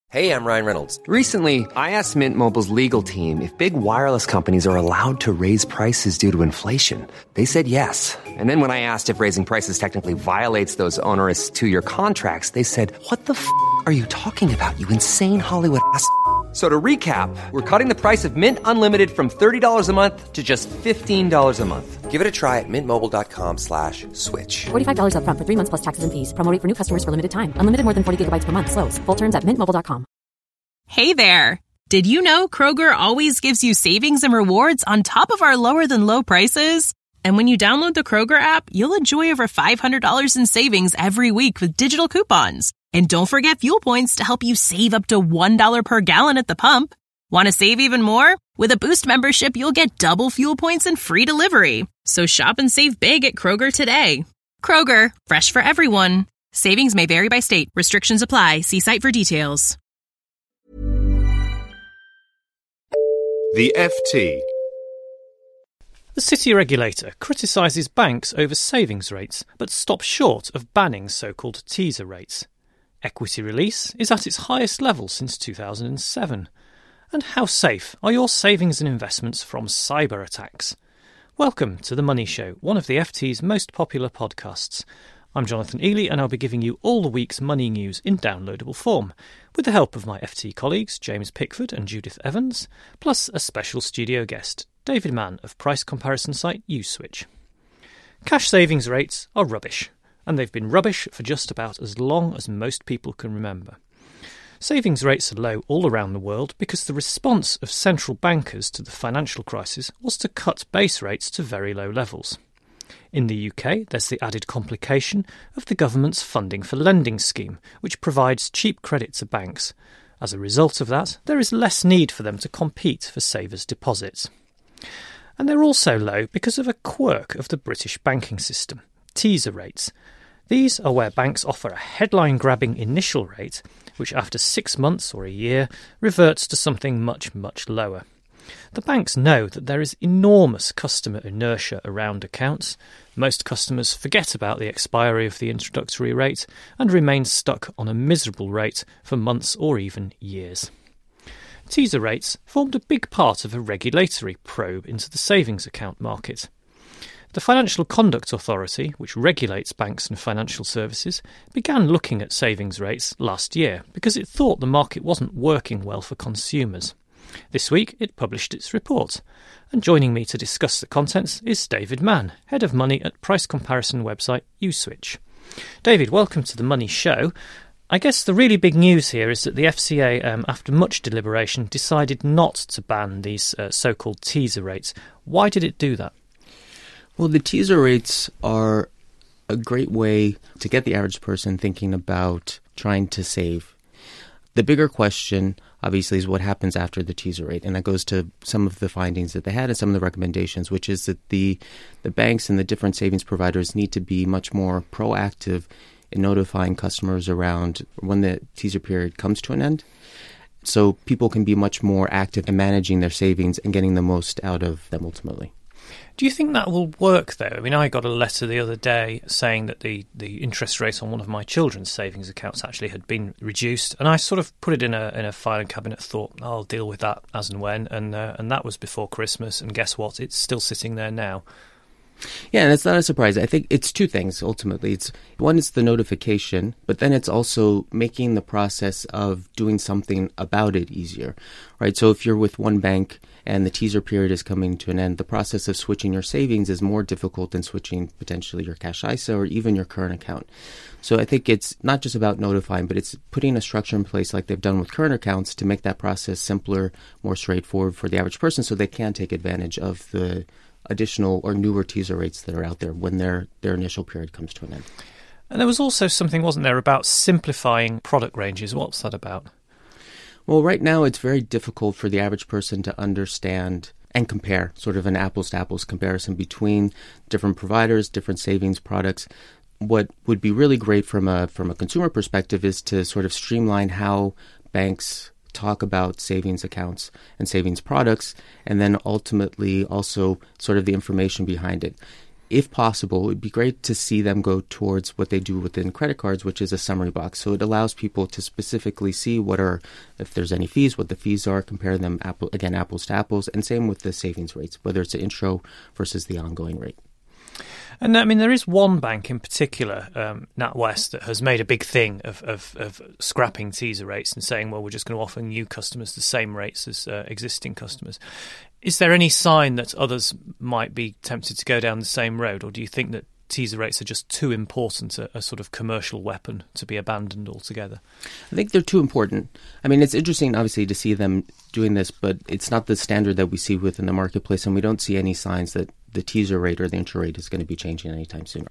Hey, I'm Ryan Reynolds. Recently, I asked Mint Mobile's legal team if big wireless companies are allowed to raise prices due to inflation. They said yes. And then when I asked if raising prices technically violates those onerous two-year contracts, they said, "What the f*** are you talking about, you insane Hollywood ass?" So to recap, we're cutting the price of Mint Unlimited from $30 a month to just $15 a month. Give it a try at mintmobile.com/switch. $45 up front for 3 months plus taxes and fees. Promo rate for new customers for limited time. Unlimited more than 40 gigabytes per month. Slows full terms at mintmobile.com. Hey there. Did you know Kroger always gives you savings and rewards on top of our lower than low prices? And when you download the Kroger app, you'll enjoy over $500 in savings every week with digital coupons. And don't forget fuel points to help you save up to $1 per gallon at the pump. Want to save even more? With a Boost membership, you'll get double fuel points and free delivery. So shop and save big at Kroger today. Kroger, fresh for everyone. Savings may vary by state. Restrictions apply. See site for details. The FT. The city regulator criticises banks over savings rates, but stops short of banning so-called teaser rates. Equity release is at its highest level since 2007. And how safe are your savings and investments from cyber attacks? Welcome to The Money Show, one of the FT's most popular podcasts. I'm Jonathan Ely, and I'll be giving you all the week's money news in downloadable form, with the help of my FT colleagues James Pickford and Judith Evans, plus a special studio guest, David Mann of price comparison site Uswitch. Cash savings rates are rubbish, and they've been rubbish for just about as long as most people can remember. Savings rates are low all around the world because the response of central bankers to the financial crisis was to cut base rates to very low levels. In the UK, there's the added complication of the government's Funding for Lending scheme, which provides cheap credit to banks. As a result of that, there is less need for them to compete for savers' deposits. And they're also low because of a quirk of the British banking system, teaser rates. These are where banks offer a headline-grabbing initial rate, which after 6 months or a year reverts to something much, much lower. The banks know that there is enormous customer inertia around accounts. Most customers forget about the expiry of the introductory rate and remain stuck on a miserable rate for months or even years. Teaser rates formed a big part of a regulatory probe into the savings account market. The Financial Conduct Authority, which regulates banks and financial services, began looking at savings rates last year because it thought the market wasn't working well for consumers. This week it published its report, and joining me to discuss the contents is David Mann, Head of Money at price comparison website Uswitch. David, welcome to the Money Show. I guess the really big news here is that the FCA, after much deliberation, decided not to ban these so-called teaser rates. Why did it do that? Well, the teaser rates are a great way to get the average person thinking about trying to save. The bigger question, obviously, is what happens after the teaser rate. And that goes to some of the findings that they had and some of the recommendations, which is that the banks and the different savings providers need to be much more proactive in notifying customers around when the teaser period comes to an end. So people can be much more active in managing their savings and getting the most out of them ultimately. Do you think that will work, though? I mean, I got a letter the other day saying that the interest rate on one of my children's savings accounts actually had been reduced, and I sort of put it in a filing cabinet, thought I'll deal with that as and when, and that was before Christmas, and guess what? It's still sitting there now. Yeah, and it's not a surprise. I think it's two things, ultimately. One is the notification, but then it's also making the process of doing something about it easier, right? So if you're with one bank and the teaser period is coming to an end, the process of switching your savings is more difficult than switching potentially your cash ISA or even your current account. So I think it's not just about notifying, but it's putting a structure in place like they've done with current accounts to make that process simpler, more straightforward for the average person so they can take advantage of the additional or newer teaser rates that are out there when their initial period comes to an end. And there was also something, wasn't there, about simplifying product ranges. What's that about? Well, right now it's very difficult for the average person to understand and compare, sort of an apples-to-apples comparison between different providers, different savings products. What would be really great from a consumer perspective is to sort of streamline how banks talk about savings accounts and savings products, and then ultimately also sort of the information behind it. if possible, it'd be great to see them go towards what they do within credit cards, which is a summary box. So it allows people to specifically see if there's any fees, what the fees are, compare them, apples to apples, and same with the savings rates, whether it's the intro versus the ongoing rate. And I mean, there is one bank in particular, NatWest, that has made a big thing of scrapping teaser rates and saying, well, we're just going to offer new customers the same rates as existing customers. Is there any sign that others might be tempted to go down the same road, or do you think that teaser rates are just too important a sort of commercial weapon to be abandoned altogether? I think they're too important. I mean, it's interesting, obviously, to see them doing this, but it's not the standard that we see within the marketplace, and we don't see any signs that the teaser rate or the intro rate is going to be changing anytime soon.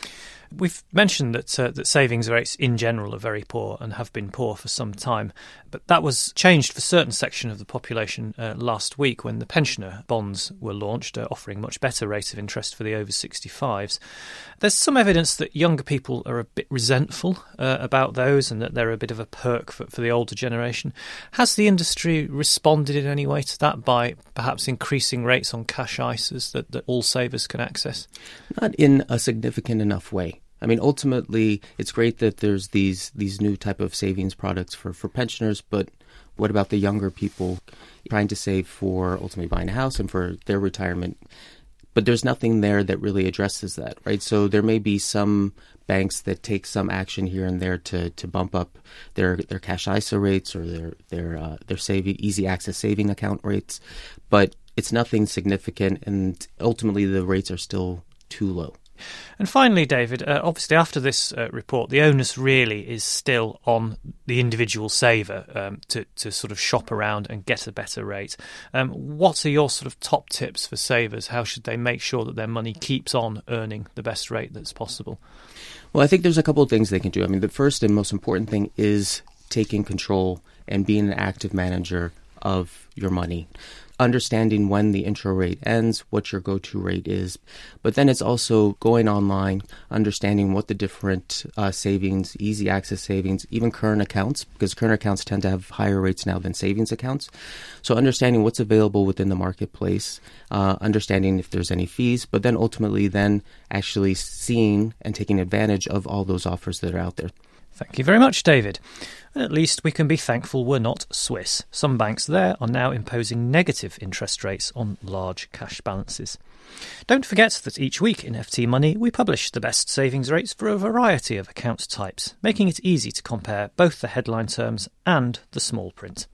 We've mentioned that savings rates in general are very poor and have been poor for some time, but that was changed for a certain section of the population last week when the pensioner bonds were launched, offering much better rates of interest for the over 65s. There's some evidence that younger people are a bit resentful about those and that they're a bit of a perk for the older generation. Has the industry responded in any way to that by perhaps increasing rates on cash ISAs that all savers can access? Not in a significant enough way. I mean, ultimately, it's great that there's these new type of savings products for pensioners, but what about the younger people trying to save for ultimately buying a house and for their retirement? But there's nothing there that really addresses that, right? So there may be some banks that take some action here and there to bump up their cash ISA rates or their easy access saving account rates, but it's nothing significant, and ultimately the rates are still too low. And finally, David, obviously after this report, the onus really is still on the individual saver to sort of shop around and get a better rate. What are your sort of top tips for savers? How should they make sure that their money keeps on earning the best rate that's possible? Well, I think there's a couple of things they can do. I mean, the first and most important thing is taking control and being an active manager of your money. Understanding when the intro rate ends, what your go-to rate is. But then it's also going online, understanding what the different savings, easy access savings, even current accounts, because current accounts tend to have higher rates now than savings accounts. So understanding what's available within the marketplace, understanding if there's any fees, but then ultimately then actually seeing and taking advantage of all those offers that are out there. Thank you very much, David. At least we can be thankful we're not Swiss. Some banks there are now imposing negative interest rates on large cash balances. Don't forget that each week in FT Money we publish the best savings rates for a variety of account types, making it easy to compare both the headline terms and the small print.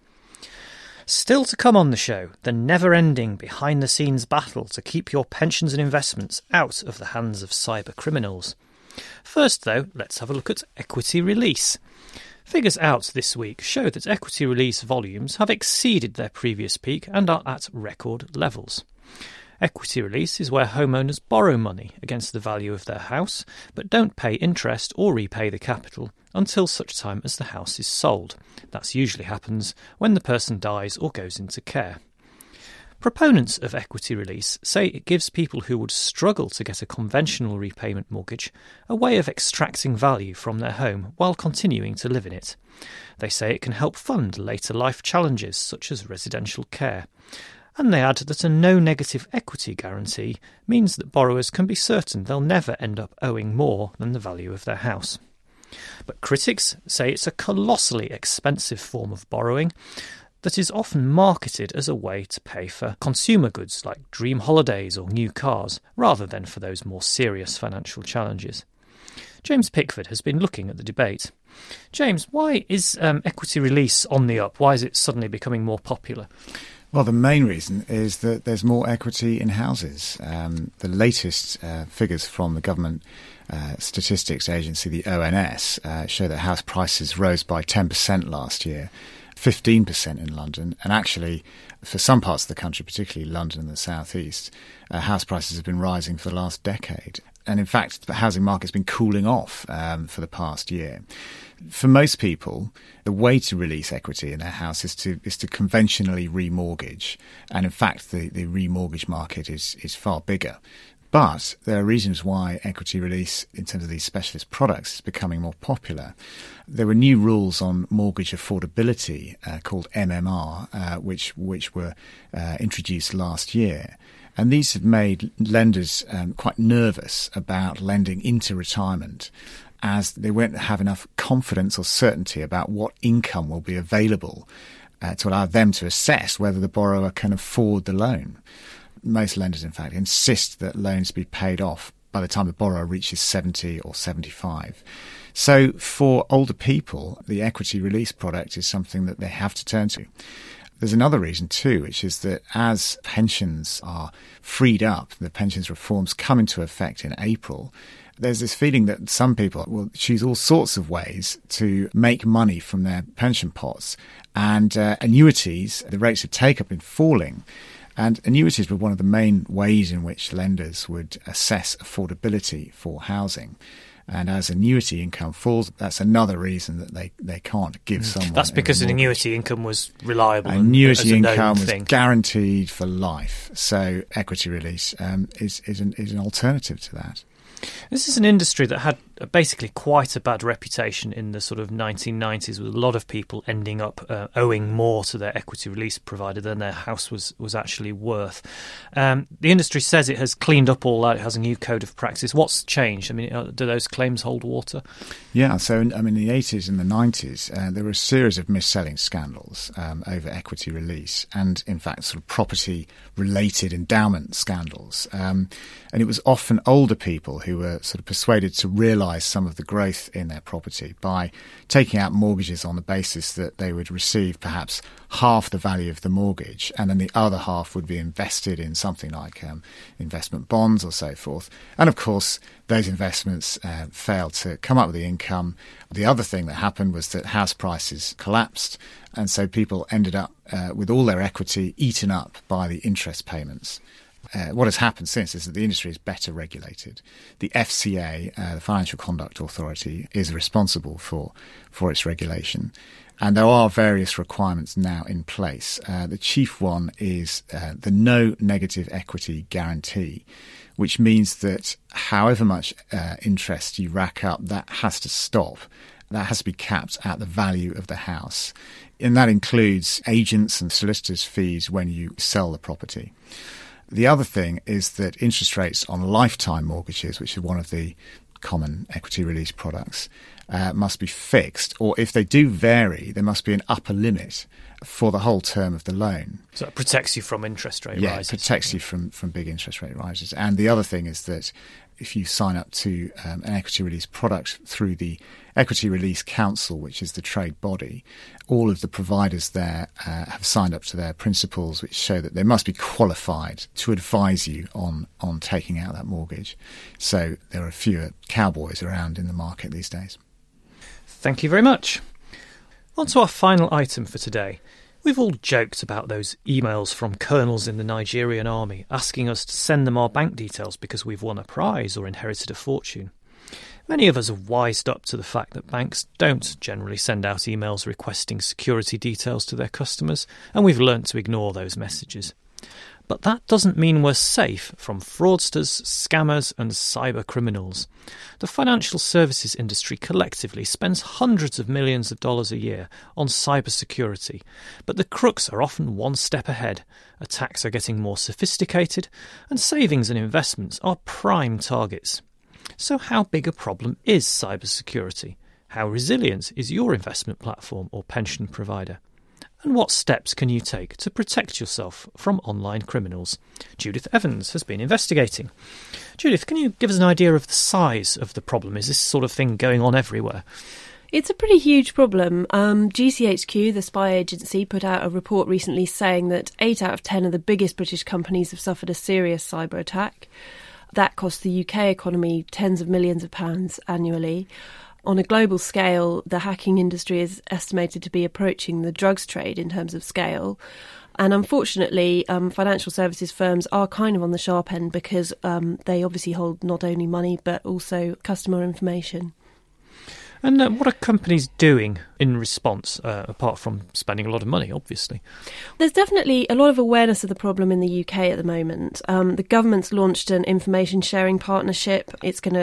Still to come on the show, the never-ending behind-the-scenes battle to keep your pensions and investments out of the hands of cyber criminals. First, though, let's have a look at equity release. Figures out this week show that equity release volumes have exceeded their previous peak and are at record levels. Equity release is where homeowners borrow money against the value of their house, but don't pay interest or repay the capital until such time as the house is sold. That usually happens when the person dies or goes into care. Proponents of equity release say it gives people who would struggle to get a conventional repayment mortgage a way of extracting value from their home while continuing to live in it. They say it can help fund later life challenges such as residential care. And they add that a no negative equity guarantee means that borrowers can be certain they'll never end up owing more than the value of their house. But critics say it's a colossally expensive form of borrowing that is often marketed as a way to pay for consumer goods like dream holidays or new cars, rather than for those more serious financial challenges. James Pickford has been looking at the debate. James, why is equity release on the up? Why is it suddenly becoming more popular? Well, the main reason is that there's more equity in houses. The latest figures from the government statistics agency, the ONS, show that house prices rose by 10% last year. 15% in London, and actually for some parts of the country, particularly London and the southeast, house prices have been rising for the last decade. And in fact, the housing market's been cooling off for the past year. For most people, the way to release equity in their house is to conventionally remortgage. And in fact, the remortgage market is far bigger. But there are reasons why equity release in terms of these specialist products is becoming more popular. There were new rules on mortgage affordability called MMR, which were introduced last year. And these have made lenders quite nervous about lending into retirement, as they won't have enough confidence or certainty about what income will be available to allow them to assess whether the borrower can afford the loan. Most lenders, in fact, insist that loans be paid off by the time the borrower reaches 70 or 75. So for older people, the equity release product is something that they have to turn to. There's another reason too, which is that as pensions are freed up, the pensions reforms come into effect in April, there's this feeling that some people will choose all sorts of ways to make money from their pension pots. And annuities, the rates of take have been falling. And annuities were one of the main ways in which lenders would assess affordability for housing. And as annuity income falls, that's another reason that they can't give someone. That's because an annuity income was reliable. Annuity income was thing. Guaranteed for life. So equity release is an alternative to that. This is an industry that had basically quite a bad reputation in the sort of 1990s, with a lot of people ending up owing more to their equity release provider than their house was actually worth. The industry says it has cleaned up all that. It has a new code of practice. What's changed? I mean, do those claims hold water? Yeah, so in the 80s and the 90s, there were a series of mis-selling scandals over equity release and, in fact, sort of property-related endowment scandals. And it was often older people who were sort of persuaded to realise some of the growth in their property by taking out mortgages on the basis that they would receive perhaps half the value of the mortgage, and then the other half would be invested in something like investment bonds or so forth. And of course, those investments failed to come up with the income. The other thing that happened was that house prices collapsed, and so people ended up with all their equity eaten up by the interest payments. What has happened since is that the industry is better regulated. The FCA, the Financial Conduct Authority, is responsible for its regulation. And there are various requirements now in place. The chief one is the no negative equity guarantee, which means that however much interest you rack up, that has to stop. That has to be capped at the value of the house. And that includes agents and solicitors' fees when you sell the property. The other thing is that interest rates on lifetime mortgages, which is one of the common equity release products, must be fixed, or if they do vary, there must be an upper limit for the whole term of the loan. So it protects you from interest rate rises. Yeah, it protects you from big interest rate rises. And the other thing is that if you sign up to an equity release product through the Equity Release Council, which is the trade body, all of the providers there have signed up to their principles, which show that they must be qualified to advise you on taking out that mortgage. So there are fewer cowboys around in the market these days. Thank you very much. On to our final item for today. We've all joked about those emails from colonels in the Nigerian army asking us to send them our bank details because we've won a prize or inherited a fortune. Many of us have wised up to the fact that banks don't generally send out emails requesting security details to their customers, and we've learnt to ignore those messages. But that doesn't mean we're safe from fraudsters, scammers and cyber criminals. The financial services industry collectively spends hundreds of millions of dollars a year on cybersecurity, but the crooks are often one step ahead. Attacks are getting more sophisticated, and savings and investments are prime targets. So how big a problem is cybersecurity? How resilient is your investment platform or pension provider? And what steps can you take to protect yourself from online criminals? Judith Evans has been investigating. Judith, can you give us an idea of the size of the problem? Is this sort of thing going on everywhere? It's a pretty huge problem. GCHQ, the spy agency, put out a report recently saying that 8 out of 10 of the biggest British companies have suffered a serious cyber attack. That costs the UK economy tens of millions of pounds annually. On a global scale, the hacking industry is estimated to be approaching the drugs trade in terms of scale. And unfortunately, financial services firms are kind of on the sharp end because they obviously hold not only money but also customer information. And what are companies doing in response, apart from spending a lot of money, obviously? There's definitely a lot of awareness of the problem in the UK at the moment. The government's launched an information sharing partnership. It's going to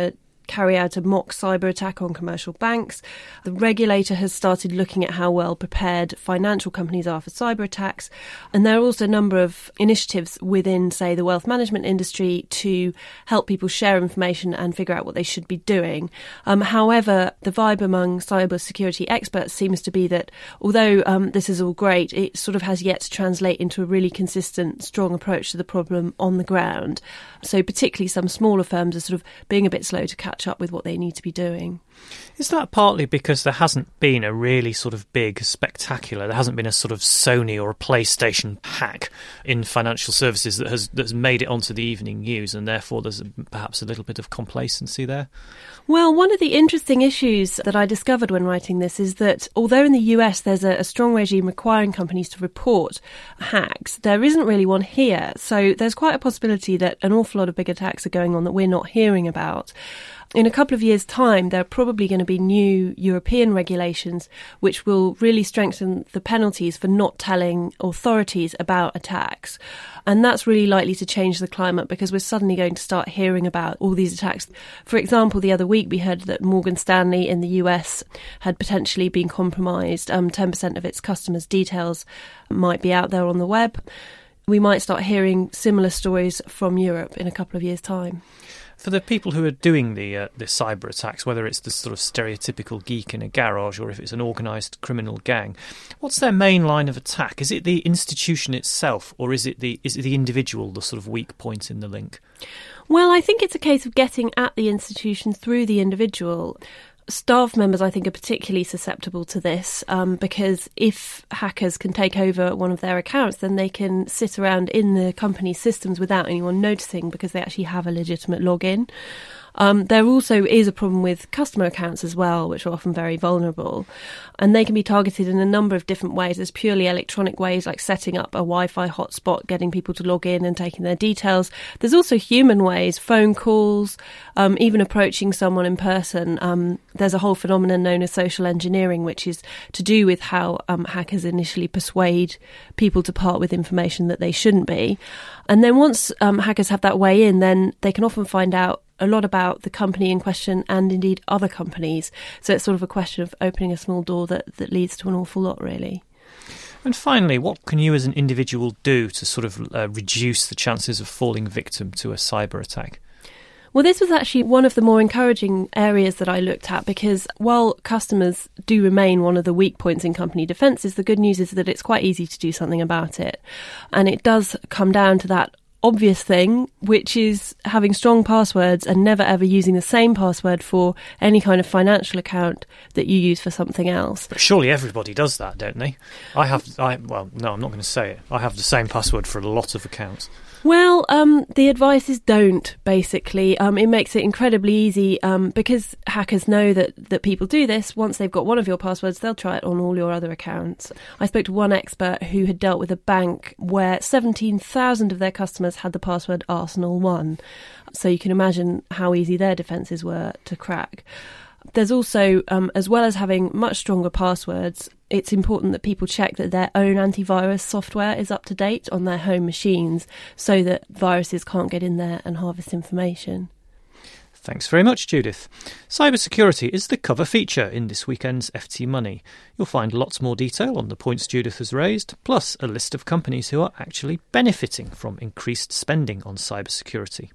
carry out a mock cyber attack on commercial banks. The regulator has started looking at how well prepared financial companies are for cyber attacks. And there are also a number of initiatives within, say, the wealth management industry to help people share information and figure out what they should be doing. However, the vibe among cyber security experts seems to be that although this is all great, it sort of has yet to translate into a really consistent, strong approach to the problem on the ground. So particularly some smaller firms are sort of being a bit slow to catch up with what they need to be doing. Is that partly because there hasn't been a really sort of big, spectacular, there hasn't been a sort of Sony or a PlayStation hack in financial services that's made it onto the evening news, and therefore there's perhaps a little bit of complacency there? Well, one of the interesting issues that I discovered when writing this is that although in the US there's a strong regime requiring companies to report hacks, there isn't really one here. So there's quite a possibility that an awful lot of big attacks are going on that we're not hearing about. In a couple of years' time, there are probably going to be new European regulations which will really strengthen the penalties for not telling authorities about attacks. And that's really likely to change the climate because we're suddenly going to start hearing about all these attacks. For example, the other week we heard that Morgan Stanley in the US had potentially been compromised. 10% of its customers' details might be out there on the web. We might start hearing similar stories from Europe in a couple of years' time. For the people who are doing the cyber attacks, whether it's the sort of stereotypical geek in a garage or if it's an organised criminal gang, what's their main line of attack? Is it the institution itself, or is it the individual, the sort of weak point in the link? Well, I think it's a case of getting at the institution through the individual. Staff members, I think, are particularly susceptible to this because if hackers can take over one of their accounts, then they can sit around in the company's systems without anyone noticing because they actually have a legitimate login. There also is a problem with customer accounts as well, which are often very vulnerable. And they can be targeted in a number of different ways. There's purely electronic ways like setting up a Wi-Fi hotspot, getting people to log in and taking their details. There's also human ways, phone calls, even approaching someone in person. There's a whole phenomenon known as social engineering, which is to do with how hackers initially persuade people to part with information that they shouldn't be. And then once hackers have that way in, then they can often find out a lot about the company in question and indeed other companies. So it's sort of a question of opening a small door that leads to an awful lot, really. And finally, what can you as an individual do to sort of reduce the chances of falling victim to a cyber attack? Well, this was actually one of the more encouraging areas that I looked at because while customers do remain one of the weak points in company defences, the good news is that it's quite easy to do something about it. And it does come down to that obvious thing, which is having strong passwords and never ever using the same password for any kind of financial account that you use for something else. But surely everybody does that, don't they? I'm not going to say it. I have the same password for a lot of accounts. Well, the advice is don't, basically. It makes it incredibly easy because hackers know that people do this. Once they've got one of your passwords, they'll try it on all your other accounts. I spoke to one expert who had dealt with a bank where 17,000 of their customers had the password Arsenal1. So you can imagine how easy their defences were to crack. There's also, as well as having much stronger passwords, it's important that people check that their own antivirus software is up to date on their home machines so that viruses can't get in there and harvest information. Thanks very much, Judith. Cybersecurity is the cover feature in this weekend's FT Money. You'll find lots more detail on the points Judith has raised, plus a list of companies who are actually benefiting from increased spending on cybersecurity.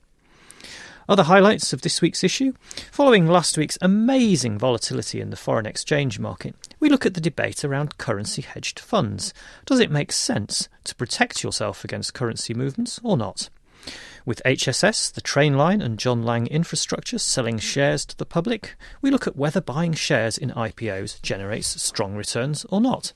Other highlights of this week's issue. Following last week's amazing volatility in the foreign exchange market, we look at the debate around currency-hedged funds. Does it make sense to protect yourself against currency movements or not? With HSS, the Trainline and John Lang Infrastructure selling shares to the public, we look at whether buying shares in IPOs generates strong returns or not.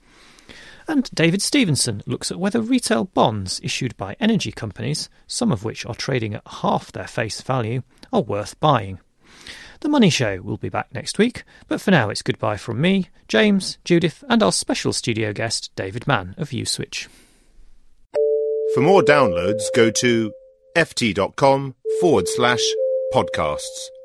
And David Stevenson looks at whether retail bonds issued by energy companies, some of which are trading at half their face value, are worth buying. The Money Show will be back next week, but for now it's goodbye from me, James, Judith and our special studio guest David Mann of Uswitch. For more downloads, go to ft.com/podcasts.